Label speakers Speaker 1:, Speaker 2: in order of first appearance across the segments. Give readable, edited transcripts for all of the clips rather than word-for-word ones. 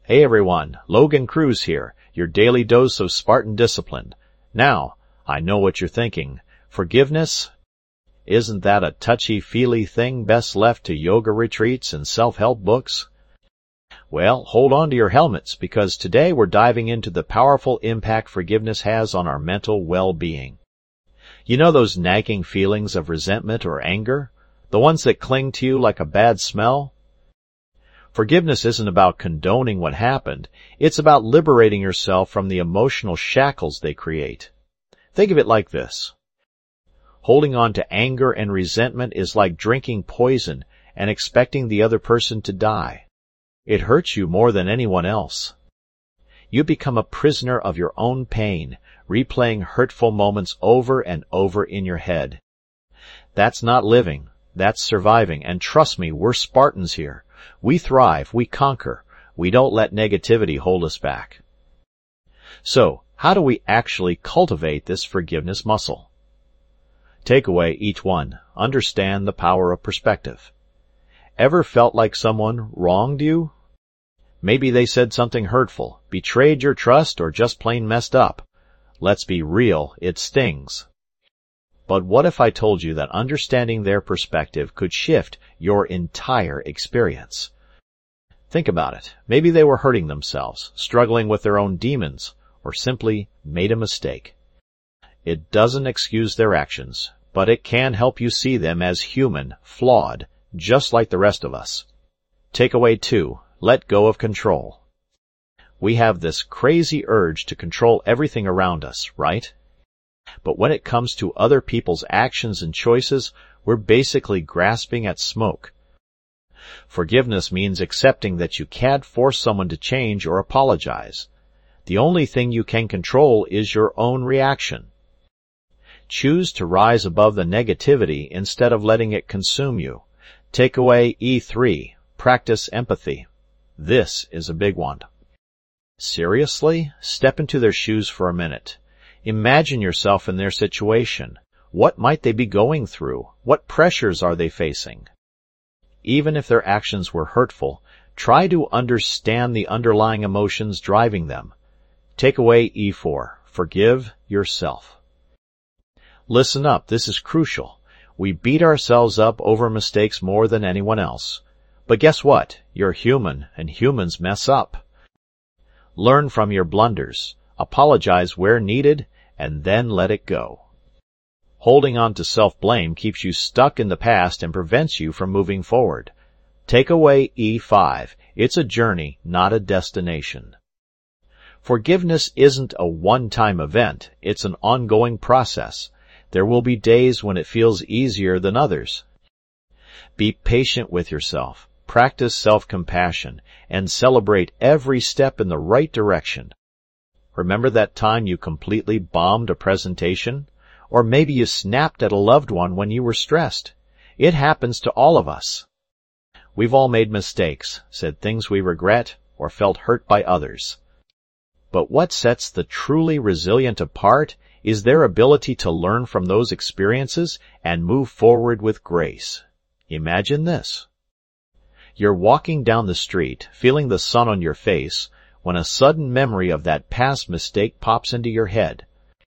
Speaker 1: Hey everyone, Logan Cruz here, your daily dose of Spartan discipline. Now, I know what you're thinking. Forgiveness? Isn't that a touchy-feely thing best left to yoga retreats and self-help books? Well, hold on to your helmets, because today we're diving into the powerful impact forgiveness has on our mental well-being. You know those nagging feelings of resentment or anger? The ones that cling to you like a bad smell? Forgiveness isn't about condoning what happened. It's about liberating yourself from the emotional shackles they create. Think of it like this. Holding on to anger and resentment is like drinking poison and expecting the other person to die. It hurts you more than anyone else. You become a prisoner of your own pain, replaying hurtful moments over and over in your head. That's not living. That's surviving. And trust me, we're Spartans here. We thrive. We conquer. We don't let negativity hold us back. So, how do we actually cultivate this forgiveness muscle? Takeaway each one. Understand the power of perspective. Ever felt like someone wronged you? Maybe they said something hurtful, betrayed your trust, or just plain messed up. Let's be real, it stings. But what if I told you that understanding their perspective could shift your entire experience? Think about it. Maybe they were hurting themselves, struggling with their own demons, or simply made a mistake. It doesn't excuse their actions, but it can help you see them as human, flawed, just like the rest of us. Takeaway 2. Let go of control. We have this crazy urge to control everything around us, right? But when it comes to other people's actions and choices, we're basically grasping at smoke. Forgiveness means accepting that you can't force someone to change or apologize. The only thing you can control is your own reaction. Choose to rise above the negativity instead of letting it consume you. Takeaway E3. Practice empathy. This is a big one. Seriously? Step into their shoes for a minute. Imagine yourself in their situation. What might they be going through? What pressures are they facing? Even if their actions were hurtful, try to understand the underlying emotions driving them. Takeaway E4. Forgive yourself. Listen up, this is crucial. We beat ourselves up over mistakes more than anyone else. But guess what? You're human, and humans mess up. Learn from your blunders, apologize where needed, and then let it go. Holding on to self-blame keeps you stuck in the past and prevents you from moving forward. Takeaway E5. It's a journey, not a destination. Forgiveness isn't a one-time event. It's an ongoing process. There will be days when it feels easier than others. Be patient with yourself. Practice self-compassion, and celebrate every step in the right direction. Remember that time you completely bombed a presentation? Or maybe you snapped at a loved one when you were stressed. It happens to all of us. We've all made mistakes, said things we regret, or felt hurt by others. But what sets the truly resilient apart is their ability to learn from those experiences and move forward with grace. Imagine this. You're walking down the street, feeling the sun on your face, when a sudden memory of that past mistake pops into your head.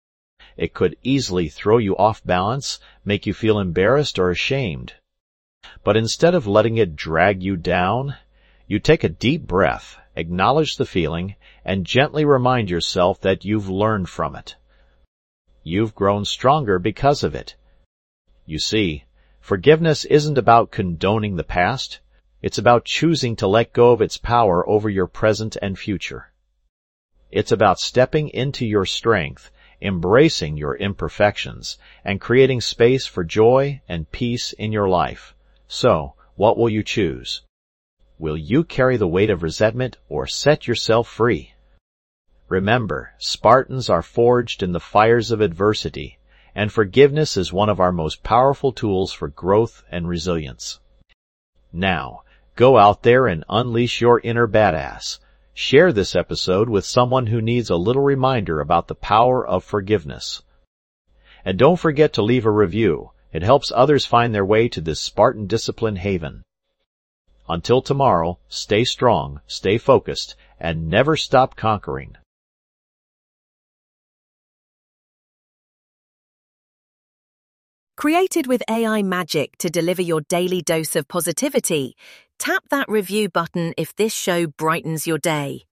Speaker 1: It could easily throw you off balance, make you feel embarrassed or ashamed. But instead of letting it drag you down, you take a deep breath, acknowledge the feeling, and gently remind yourself that you've learned from it. You've grown stronger because of it. You see, forgiveness isn't about condoning the past. It's about choosing to let go of its power over your present and future. It's about stepping into your strength, embracing your imperfections, and creating space for joy and peace in your life. So, what will you choose? Will you carry the weight of resentment or set yourself free? Remember, Spartans are forged in the fires of adversity, and forgiveness is one of our most powerful tools for growth and resilience. Now, go out there and unleash your inner badass. Share this episode with someone who needs a little reminder about the power of forgiveness. And don't forget to leave a review. It helps others find their way to this Spartan discipline haven. Until tomorrow, stay strong, stay focused, and never stop conquering.
Speaker 2: Created with AI magic to deliver your daily dose of positivity, tap that review button if this show brightens your day.